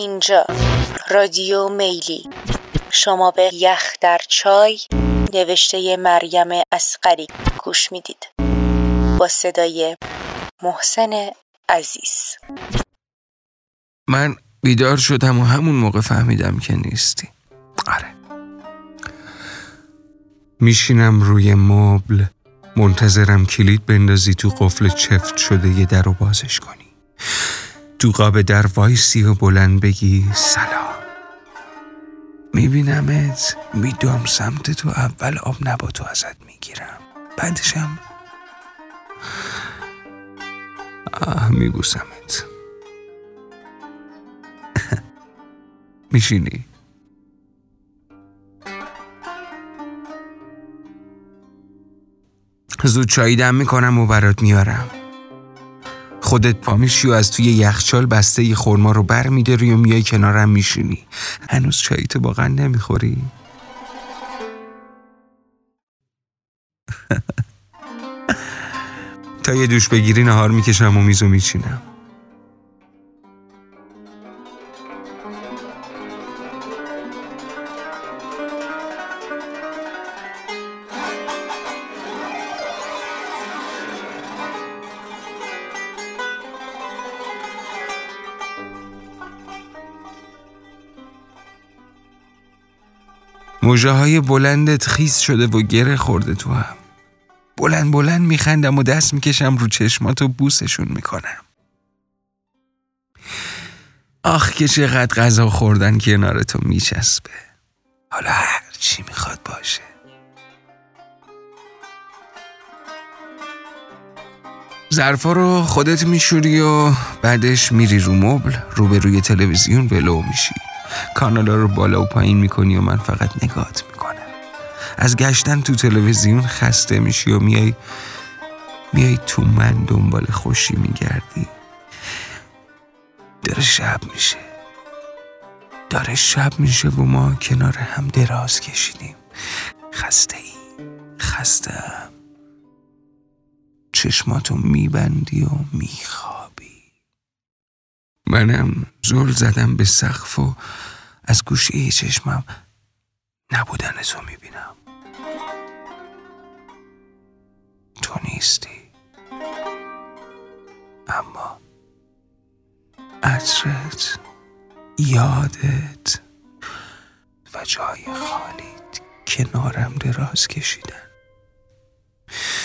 اینجا رادیو میلی، شما به یخ در چای نوشته مریم اصغری گوش میدید با صدای محسن عزیز. من بیدار شدم و همون موقع فهمیدم که نیستی. آره، میشینم روی مبل منتظرم کلید بندازی تو قفل چفت شده یه در رو بازش کنی، تو قاب در وایسی و بلند بگی سلام. میبینمت، میدوم سمت تو، اول آب نباتو ازت میگیرم، بعدشم میبوسمت. میشینی؟ زود چایی دم میکنم و برات میارم. خودت پا میشی و از توی یخچال بسته ی خرما رو بر میداری و میای کنارم میشینی. هنوز چاییتو واقعا نمیخوری؟ تا یه دوش بگیری نهار میکشم و میزو میچینم. موجه های بلندت خیس شده و گره خورده تو هم. بلند بلند میخندم و دست میکشم رو چشمات و بوسشون میکنم. آخ که چقدر غذا خوردن کنار تو میچسبه. حالا هر چی میخواد باشه. ظرفا رو خودت میشوری و بعدش میری رو مبل، روبروی تلویزیون ولو میشی. کانالا رو بالا و پایین میکنی و من فقط نگاهت میکنم. از گشتن تو تلویزیون خسته میشی و میای تو من دنبال خوشی میگردی. داره شب میشه و ما کنار هم دراز کشیدیم. خسته‌ام. چشماتو میبندی و میخوابی. منم زل زدم به سقف و از گوشه چشمم نبودن تو میبینم. تو نیستی، اما عطرت، یادت و جای خالیت کنارم دراز کشیدن.